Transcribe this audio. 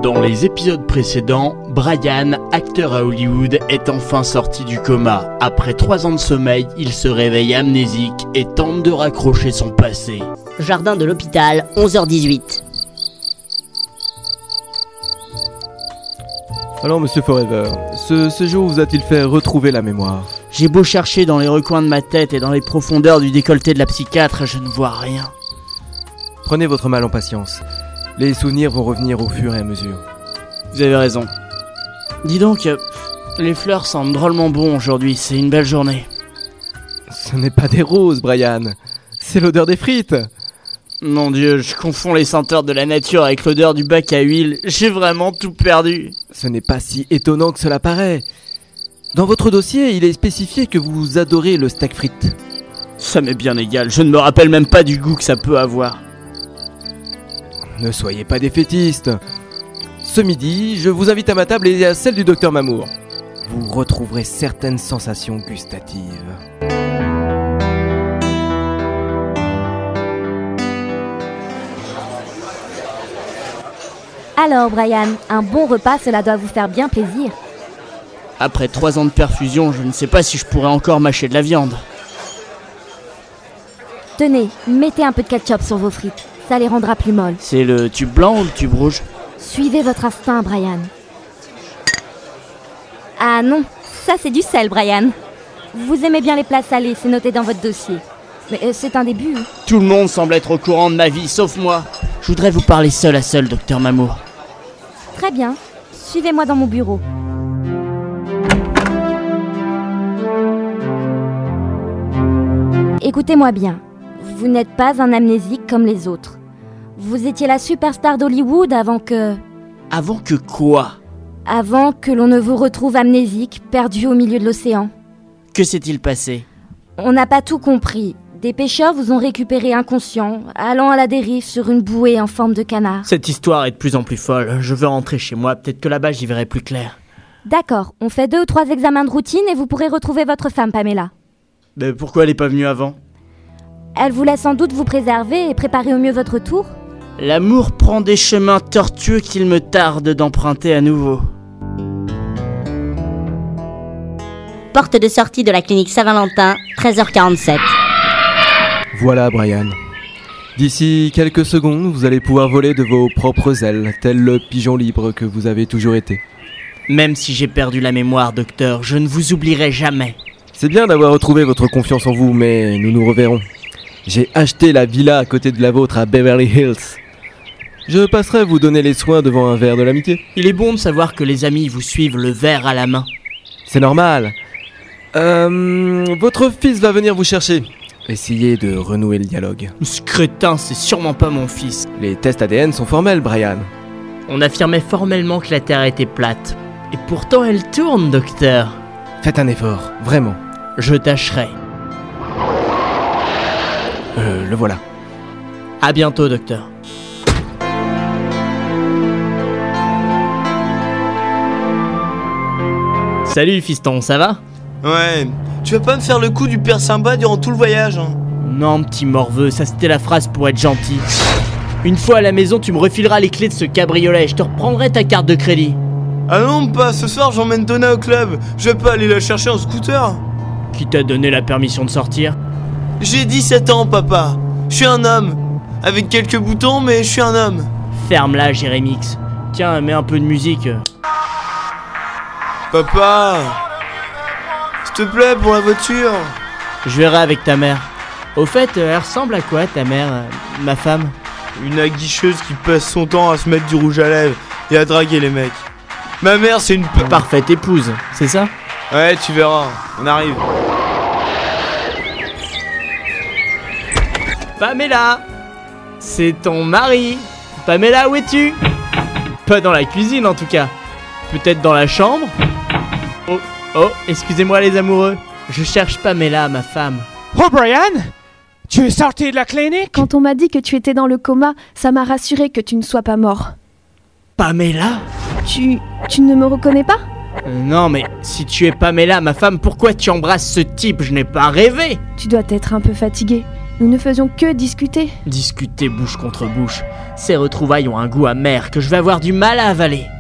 Dans les épisodes précédents, Brian, acteur à Hollywood, est enfin sorti du coma. Après 3 ans de sommeil, il se réveille amnésique et tente de raccrocher son passé. Jardin de l'hôpital, 11h18. Alors monsieur Forever, ce séjour vous a-t-il fait retrouver la mémoire ? J'ai beau chercher dans les recoins de ma tête et dans les profondeurs du décolleté de la psychiatre, je ne vois rien. Prenez votre mal en patience. Les souvenirs vont revenir au fur et à mesure. Vous avez raison. Dis donc, les fleurs sentent drôlement bon aujourd'hui, c'est une belle journée. Ce n'est pas des roses, Brian. C'est l'odeur des frites. Mon Dieu, je confonds les senteurs de la nature avec l'odeur du bac à huile. J'ai vraiment tout perdu. Ce n'est pas si étonnant que cela paraît. Dans votre dossier, il est spécifié que vous adorez le steak frites. Ça m'est bien égal, je ne me rappelle même pas du goût que ça peut avoir. Ne soyez pas défaitiste. Ce midi, je vous invite à ma table et à celle du docteur Mamour. Vous retrouverez certaines sensations gustatives. Alors Brian, un bon repas, cela doit vous faire bien plaisir. Après 3 ans de perfusion, je ne sais pas si je pourrais encore mâcher de la viande. Tenez, mettez un peu de ketchup sur vos frites, ça les rendra plus molles. C'est le tube blanc ou le tube rouge ? Suivez votre instinct, Brian. Ah non, ça c'est du sel, Brian. Vous aimez bien les plats salés, c'est noté dans votre dossier. Mais c'est un début. Tout le monde semble être au courant de ma vie, sauf moi. Je voudrais vous parler seul à seul, docteur Mamour. Très bien, suivez-moi dans mon bureau. Écoutez-moi bien, vous n'êtes pas un amnésique comme les autres. Vous étiez la superstar d'Hollywood avant que... Avant que quoi ? Avant que l'on ne vous retrouve amnésique, perdu au milieu de l'océan. Que s'est-il passé ? On n'a pas tout compris. Des pêcheurs vous ont récupéré inconscient, allant à la dérive sur une bouée en forme de canard. Cette histoire est de plus en plus folle. Je veux rentrer chez moi, peut-être que là-bas j'y verrai plus clair. D'accord, on fait 2 ou 3 examens de routine et vous pourrez retrouver votre femme, Pamela. Mais pourquoi elle n'est pas venue avant ? Elle voulait sans doute vous préserver et préparer au mieux votre tour. L'amour prend des chemins tortueux qu'il me tarde d'emprunter à nouveau. Porte de sortie de la clinique Saint-Valentin, 13h47. Voilà, Brian. D'ici quelques secondes, vous allez pouvoir voler de vos propres ailes, tel le pigeon libre que vous avez toujours été. Même si j'ai perdu la mémoire, docteur, je ne vous oublierai jamais. C'est bien d'avoir retrouvé votre confiance en vous, mais nous nous reverrons. J'ai acheté la villa à côté de la vôtre à Beverly Hills. Je passerai vous donner les soins devant un verre de l'amitié. Il est bon de savoir que les amis vous suivent le verre à la main. C'est normal. Votre fils va venir vous chercher. Essayez de renouer le dialogue. Ce crétin, c'est sûrement pas mon fils. Les tests ADN sont formels, Brian. On affirmait formellement que la Terre était plate. Et pourtant elle tourne, docteur. Faites un effort, vraiment. Je tâcherai. Le voilà. À bientôt, docteur. Salut, fiston, ça va ? Ouais, tu vas pas me faire le coup du père sympa durant tout le voyage, hein ? Non, petit morveux, ça c'était la phrase pour être gentil. Une fois à la maison, tu me refileras les clés de ce cabriolet et je te reprendrai ta carte de crédit. Ah non, pas ce soir, j'emmène Donna au club. Je vais pas aller la chercher en scooter. Qui t'a donné la permission de sortir ? J'ai 17 ans, papa. Je suis un homme. Avec quelques boutons, mais je suis un homme. Ferme-la, Jérémix. Tiens, mets un peu de musique. Papa, s'il te plaît, pour la voiture. Je verrai avec ta mère. Au fait, elle ressemble à quoi, ta mère, ma femme ? Une aguicheuse qui passe son temps à se mettre du rouge à lèvres et à draguer les mecs. Ma mère, c'est une parfaite épouse, c'est ça ? Ouais, tu verras, on arrive. Pamela, c'est ton mari. Pamela, où es-tu ? Pas dans la cuisine en tout cas. Peut-être dans la chambre ? Oh, excusez-moi les amoureux. Je cherche Pamela, ma femme. Oh Brian, tu es sorti de la clinique ? Quand on m'a dit que tu étais dans le coma, ça m'a rassuré que tu ne sois pas mort. Pamela ? Tu ne me reconnais pas ? Non mais si tu es Pamela, ma femme, pourquoi tu embrasses ce type ? Je n'ai pas rêvé. Tu dois être un peu fatigué. Nous ne faisions que discuter. Discuter bouche contre bouche. Ces retrouvailles ont un goût amer que je vais avoir du mal à avaler.